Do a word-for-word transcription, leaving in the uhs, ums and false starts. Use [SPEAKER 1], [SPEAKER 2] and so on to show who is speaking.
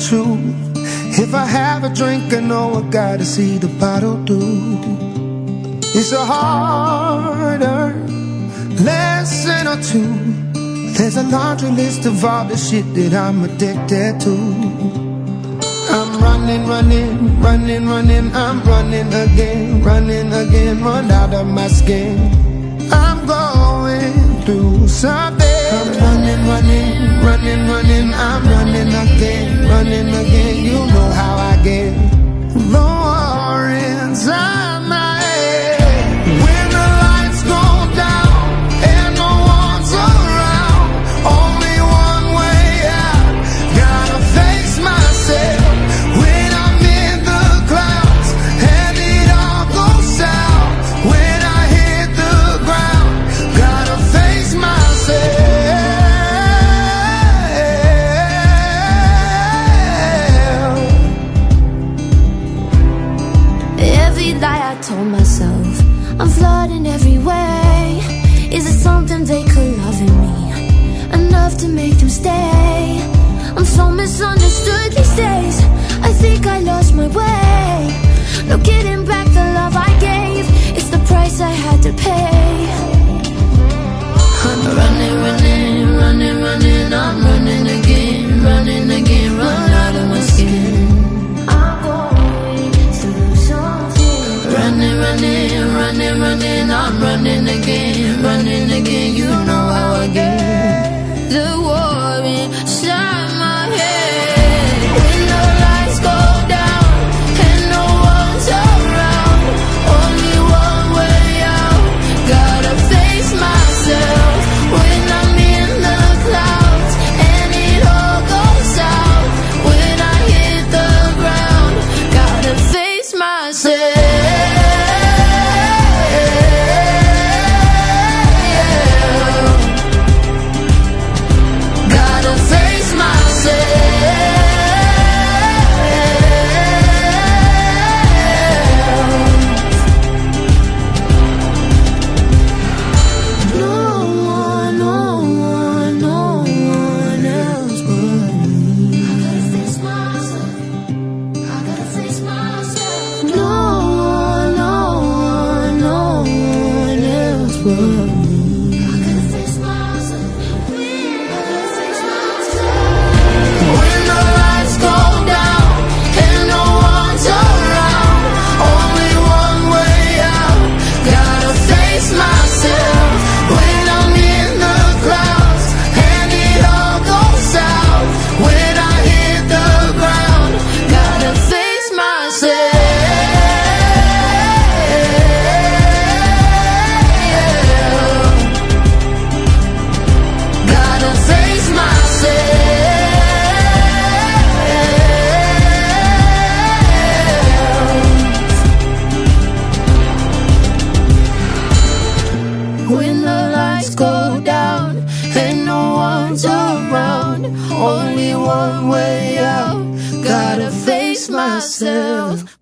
[SPEAKER 1] truth. If I have a drink, I know I gotta see the bottle through. It's a hard-earned lesson or two. There's a laundry list of all the shit that I'm addicted to. I'm running, running, running, running. I'm running again, running again. Run out of my skin. I'm going through something. I'm running, running, running, running. I'm running again, running again. You know how I get. The war inside my head. When the lights go down and no one's around, only one way out. Gotta face myself when I'm in the clouds and it all goes south. When I hit the ground, gotta face myself.
[SPEAKER 2] Every lie I told myself, I'm flawed in every way. Is it something they could love in me enough to make them stay? I'm so misunderstood these days. I think I lost my way. No getting back the love I gave. It's the price I had to pay. I'm running, running, running, running. I'm running again, running again. Run out of my skin. I'm going through something. Running, running, running, running. I'm running again, running again. You know how I get. The war inside my head. When the lights go down and no one's around, only one way out. Gotta face myself when I'm in the clouds and it all goes out. When I hit the ground, gotta face myself. When the lights go down and no one's around, only one way out. Gotta face myself.